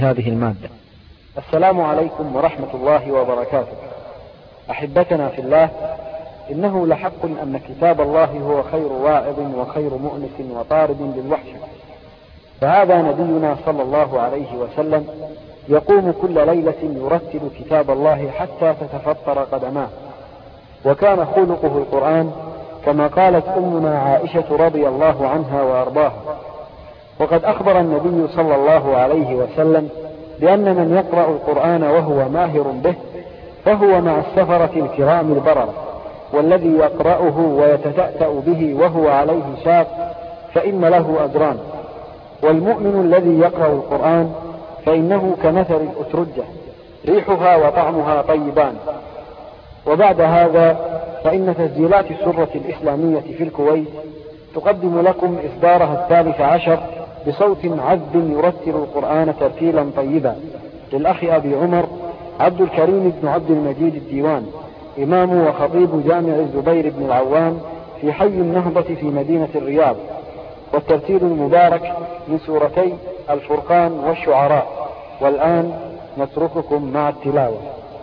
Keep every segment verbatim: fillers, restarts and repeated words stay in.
هذه المادة. السلام عليكم ورحمة الله وبركاته. أحبتنا في الله، إنه لحق أن كتاب الله هو خير واعظ وخير مؤنس وطارد للوحشة، فهذا نبينا صلى الله عليه وسلم يقوم كل ليلة يرتل كتاب الله حتى تتفطر قدماه، وكان خلقه القرآن كما قالت أمنا عائشة رضي الله عنها وأرضاها. وقد أخبر النبي صلى الله عليه وسلم بأن من يقرأ القرآن وهو ماهر به فهو مع السفرة الكرام البررة، والذي يقرأه ويتتأتأ به وهو عليه شاق فإن له أجران. والمؤمن الذي يقرأ القرآن فإنه كمثل الأترجة، ريحها وطعمها طيبان. وبعد هذا فإن تسجيلات السرة الإسلامية في الكويت تقدم لكم إصدارها الثالث عشر بصوت عذب يرتل القرآن ترتيلا طيبا، للأخ أبي عمر عبد الكريم بن عبد المجيد الديوان، إمام وخطيب جامع الزبير بن العوام في حي النهضة في مدينة الرياض، والترتيل المبارك من سورتي الفرقان والشعراء. والآن نترككم مع التلاوة.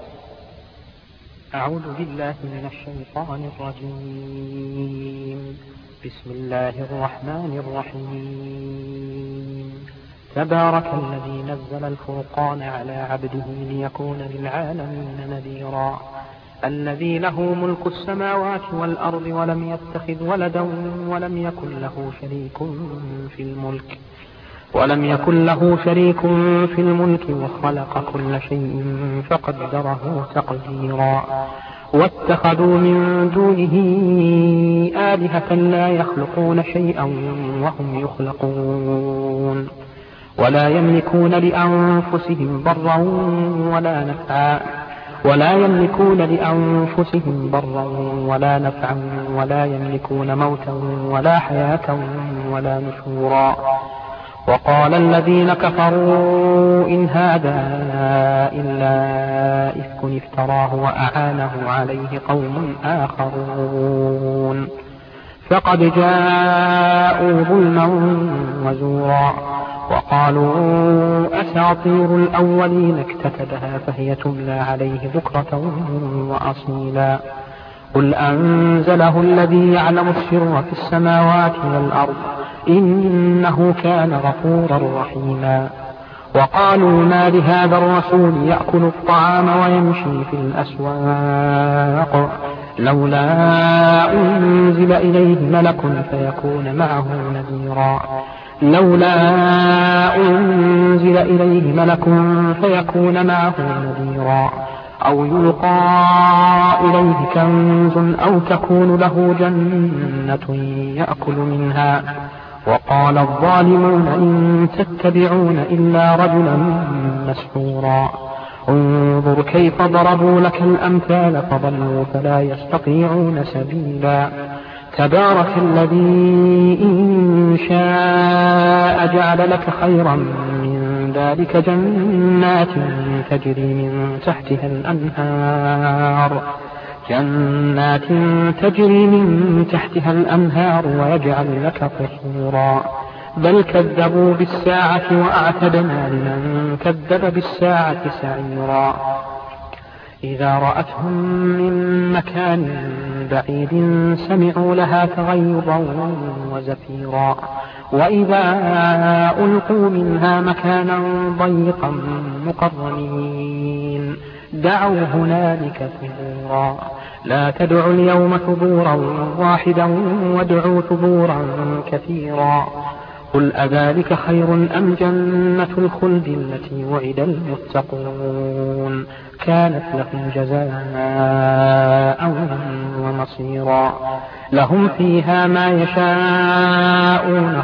أعوذ بالله من الشيطان الرجيم. بسم الله الرحمن الرحيم. تبارك الذي نزل الفرقان على عبده ليكون للعالمين نذيرا، الذي له ملك السماوات والأرض ولم يتخذ ولدا ولم يكن له شريك في الملك ولم يكن له شريك في الملك وخلق كل شيء فقدره تقديرا. واتخذوا من دونه آلهة لا يخلقون شيئا وهم يخلقون، ولا يملكون لأنفسهم ضرا ولا نفعا ولا يملكون لأنفسهم ضرا ولا نفعا ولا يملكون موتا ولا حياة ولا نشورا. وقال الذين كفروا إن هذا إلا إفك افتراه وأعانه عليه قوم آخرون، فقد جاءوا ظلما وزورا. وقالوا أساطير الأولين اكتتبها فهي تملى عليه بكرة وأصيلا. قل أنزله الذي يعلم السر في السماوات والأرض إنه كان غفورا رحيما. وقالوا ما لهذا الرسول يأكل الطعام ويمشي في الأسواق لولا أنزل إليه ملك فيكون معه نذيرا لولا أنزل إليه ملك فيكون معه نذيرا أو يلقى إليه كنز أو تكون له جنة يأكل منها. وقال الظالمون إن تتبعون إلا رجلا مسحورا. انظر كيف ضربوا لك الأمثال فضلوا فلا يستطيعون سبيلا. تبارك الذي إن شاء جعل لك خيرا من ذلك جنات تجري من تحتها الأنهار جنات تجري من تحتها الأنهار ويجعل لك قصورا. بل كذبوا بالساعة وأعتدنا لمن كذب بالساعة سعيرا. إذا رأتهم من مكان بعيد سمعوا لها تغيظا وزفيرا. وإذا ألقوا منها مكانا ضيقا مقرنين دعوا هنالك ثبورا. لا تدعوا اليوم ثبورا واحدا وادعوا ثبورا كثيرا. قل أذلك خير أم جنة الخلد التي وعد المتقون كانت لهم جزاء ومصيرا. لهم فيها ما يشاءون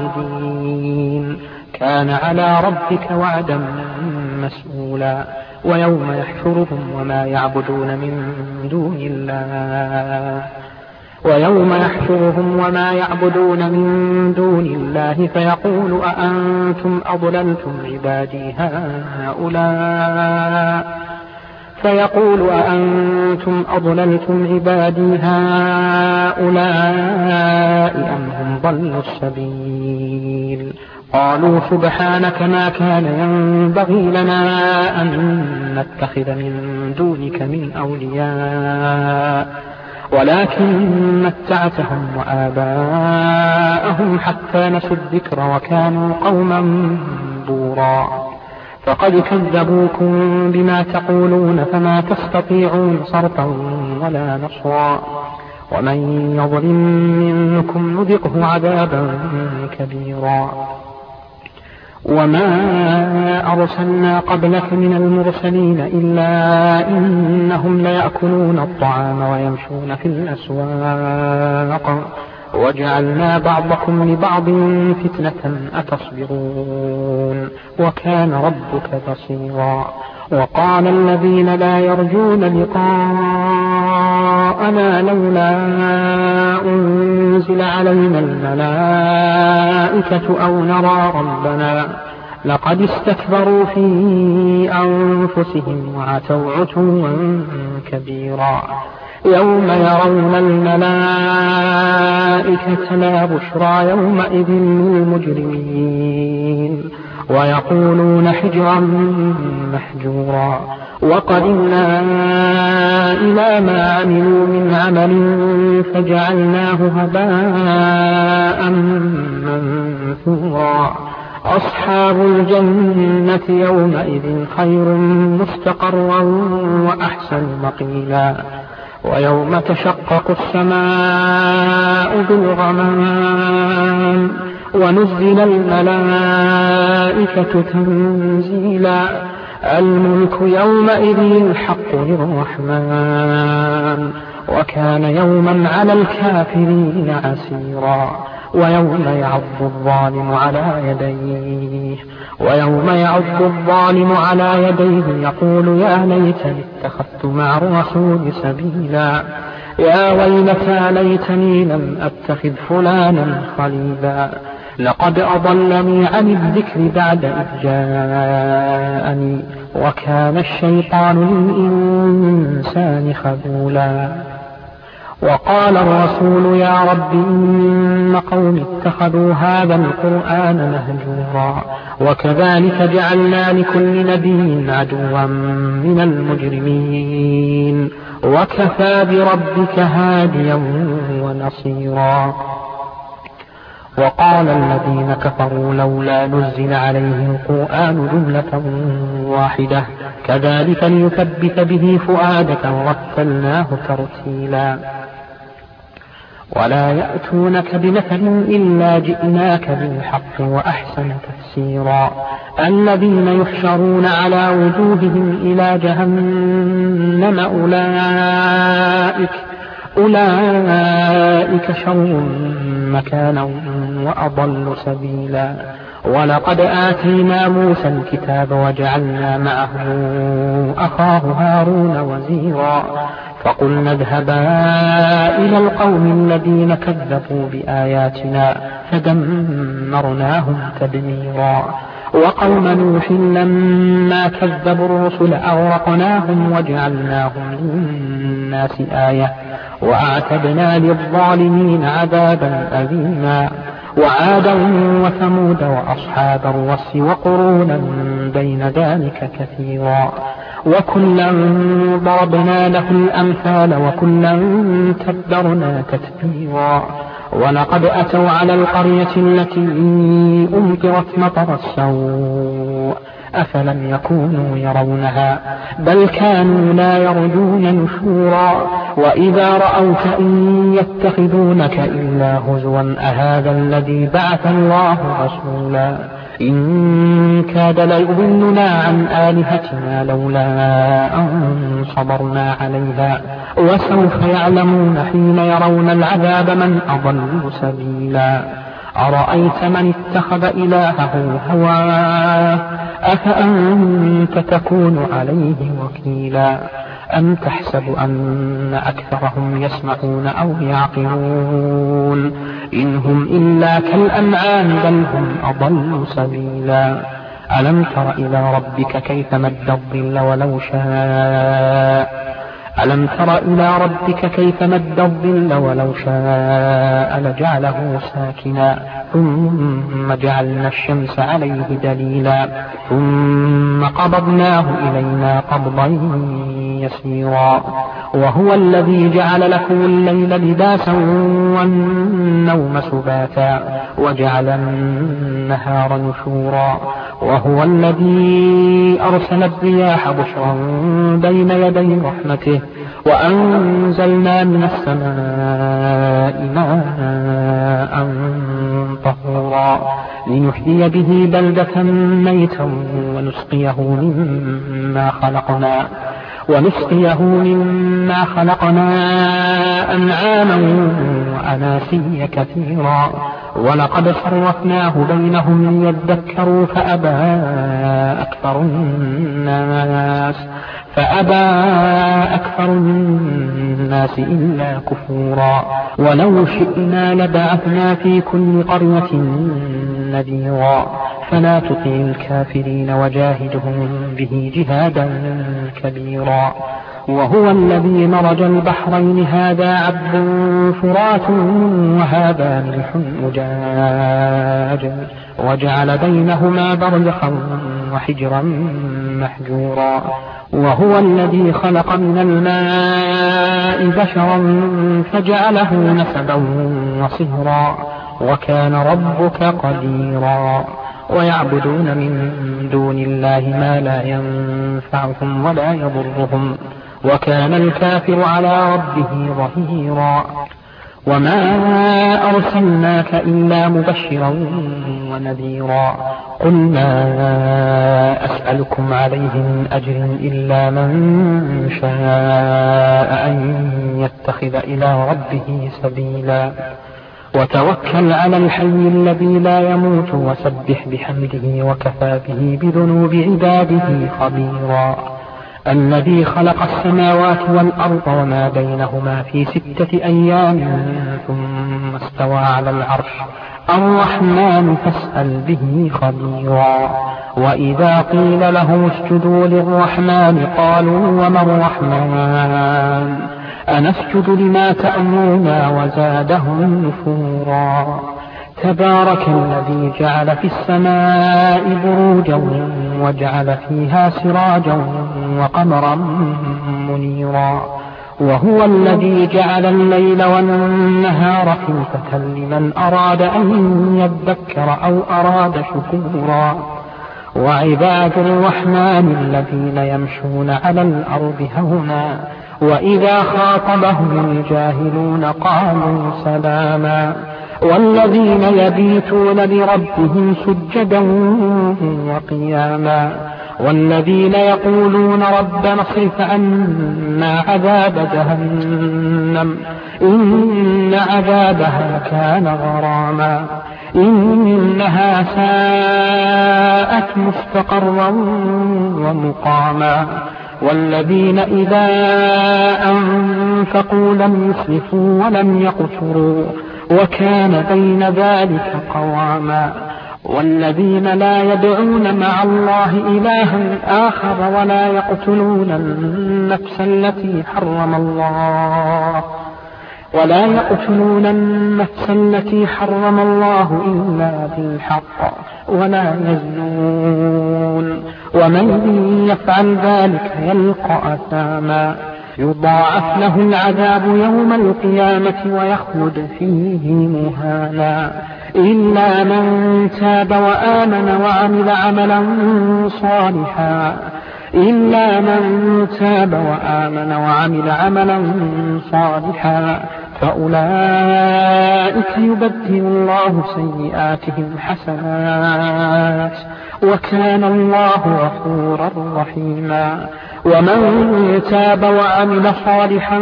خالدين كان على ربك وعدا مسئولا. ويوم يحشرهم وما يعبدون من دون الله ويوم يحشرهم وما يعبدون من دون الله فيقول أأنتم أضللتم عبادي هؤلاء فيقول أأنتم أضللتم عبادي هؤلاء أم هم ضلوا السبيل. قالوا سبحانك ما كان ينبغي لنا أن نتخذ من دونك من أولياء ولكن متعتهم وآباءهم حتى نسوا الذكر وكانوا قوما بورا فقد كذبوكم بما تقولون فما تستطيعون صرفا ولا نصرا ومن يظلم منكم نذقه عذابا كبيرا وما أرسلنا قبلك من المرسلين إلا إنهم ليأكلون الطعام ويمشون في الأسواق وجعلنا بعضكم لبعض فتنة أتصبرون وكان ربك بصيرا وقال الذين لا يرجون لقاءنا لولا أنزل علينا الملائكة أو نرى ربنا لقد استكبروا في أنفسهم وعتوا عتوا كبيرا يوم يرون الملائكة لا بشرى يومئذ للمجرمين ويقولون حجرا محجورا وقدمنا إلى ما عملوا من عمل فجعلناه هباء منثورا أصحاب الجنة يومئذ خير مستقرا وأحسن مقيلا ويوم تشقق السماء بالغمام ونزل الملائكة تنزيلا الملك يومئذ الحق للرحمن وكان يوما على الكافرين عسيرا ويوم يعض الظالم على يديه ويوم يعض الظالم على يديه يقول يا ليتني اتخذت مع الرسول سبيلا يا ويلتى ليتني لم أتخذ فلانا خليلا لقد أضلني عن الذكر بعد إذ جاءني وكان الشيطان للإنسان خذولا وقال الرسول يا رب إن قوم اتخذوا هذا القرآن مهجورا وكذلك جعلنا لكل نبي عدوا من المجرمين وكفى بربك هاديا ونصيرا وقال الذين كفروا لولا نزل عليه القرآن جملة واحدة كذلك ليثبت به فؤادك ورتلناه ترتيلا ولا يأتونك بمثل إلا جئناك بالحق وأحسن تفسيرا الذين يحشرون على وجوههم إلى جهنم أولئك أولئك شر مكانا وأضل سبيلا ولقد آتينا موسى الكتاب وجعلنا معه أخاه هارون وزيرا فقلنا اذهبا إلى القوم الذين كذبوا بآياتنا فدمرناهم تدميرا وقوم نوح لما كذبوا الرسل أغرقناهم وجعلناهم للناس آية وأعتدنا للظالمين عذابا أليما وعادا وثمود وأصحاب الرس وقرونا بين ذلك كثيرا وكلا ضربنا له الأمثال وكلا تبرنا تتبيرا ولقد أتوا على القرية التي أمطرت مطر السوء أفلم يكونوا يرونها بل كانوا لا يرجون نشورا وإذا رأوك إن يتخذونك إلا هزوا أهذا الذي بعث الله رسولا إن كاد ليضلنا عن آلهتنا لولا أن صبرنا عليها وسوف يعلمون حين يرون العذاب من أضل سبيلا أرأيت من اتخذ إلهه هواه أفأنت تكون عليه وكيلا أم تحسب أن أكثرهم يسمعون أو يعقلون إن هم إلا كالأنعام بل هم أضل سبيلا ألم تر إلى ربك كيف مد الظل ولو شاء ألم تر إلى ربك كيف مد الظل ولو شاء لجعله ساكنا ثم جعلنا الشمس عليه دليلا ثم قبضناه إلينا قبضا يسيرا وهو الذي جعل لكم الليل لباسا والنوم سباتا وجعل النهار نشورا وهو الذي أرسل الرياح بشرا بين يدي رحمته وأنزلنا من السماء ماء طهورا لنحيي به بلدة ميتا ونسقيه مما خلقنا ونسقيه مما خلقنا أنعاما وأناسيا كثيرا ولقد صرفناه بينهم ليذكروا فأبى أكثر الناس فأبى أكثر الناس إلا كفورا ولو شئنا لبعثنا في كل قرية نذيرا فلا تطع الكافرين وجاهدهم به جهادا كبيرا وهو الذي مرج البحرين هذا عذب فرات وهذا ملح أجاج وجعل بينهما برزخا وحجرا محجورا وهو الذي خلق من الماء بشرا فجعله نسبا وصهرا وكان ربك قديرا ويعبدون من دون الله ما لا ينفعهم ولا يضرهم وكان الكافر على ربه ظهيرا وما أرسلناك إلا مبشرا ونذيرا قل ما أسألكم عليه من أجر إلا من شاء أن يتخذ إلى ربه سبيلا وتوكل على الحي الذي لا يموت وسبح بحمده وكفى به بذنوب عباده خبيرا الذي خلق السماوات والأرض وما بينهما في ستة أيام ثم استوى على العرش الرحمن فاسأل به خبيرا وإذا قيل لهم اسجدوا للرحمن قالوا وما الرحمن أنسجد لما تأمرنا وزادهم نفورا تبارك الذي جعل في السماء بروجا وجعل فيها سراجا وقمرا منيرا وهو الذي جعل الليل والنهار خلفة لمن أراد أن يذكر أو أراد شكورا وعباد الرحمن الذين يمشون على الأرض هونا وإذا خاطبهم الجاهلون قالوا سلاما والذين يبيتون لربهم سجدا وقياما والذين يقولون ربنا اصرف عنا عذاب جهنم إن عذابها كان غراما إنها ساءت مستقرا ومقاما والذين إذا أنفقوا لم يسرفوا ولم يقتروا وكان بين ذلك قواما والذين لا يدعون مع الله إلها آخر ولا يقتلون النفس التي حرم الله ولا يقتلون النفس التي حرم الله إلا بالحق ولا يزنون ومن يفعل ذلك يلقى أثاما يضاعف له العذاب يوم القيامة ويخلد فيه مهانا إلا من تاب وآمن وعمل عملا صالحا إلا من تاب وآمن وعمل عملا صالحا فأولئك يبدل الله سيئاتهم حسنات وكان الله غفورا رحيما ومن تاب وعمل صالحا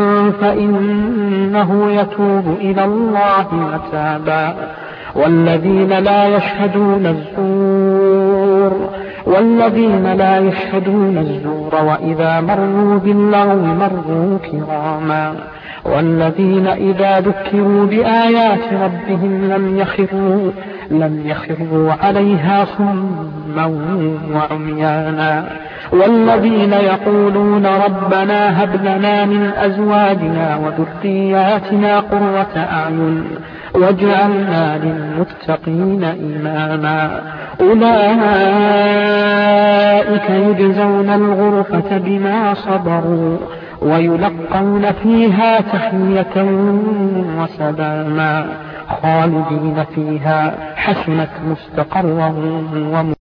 فإنه يتوب إلى الله متابا والذين لا يشهدون الزور والذين لا يشهدون الزور وإذا مروا باللغو مروا كراما والذين إذا ذكروا بآيات ربهم لم يخروا لم يخروا عليها صما صما وعميانا. والذين يقولون ربنا هب لنا من أزواجنا وذرياتنا قرة أعين واجعلنا للمتقين إماما. أولئك يجزون الغرفة بما صبروا ويلقون فيها تحية وسلاما خالدين فيها حسنت مستقرا ومقيما.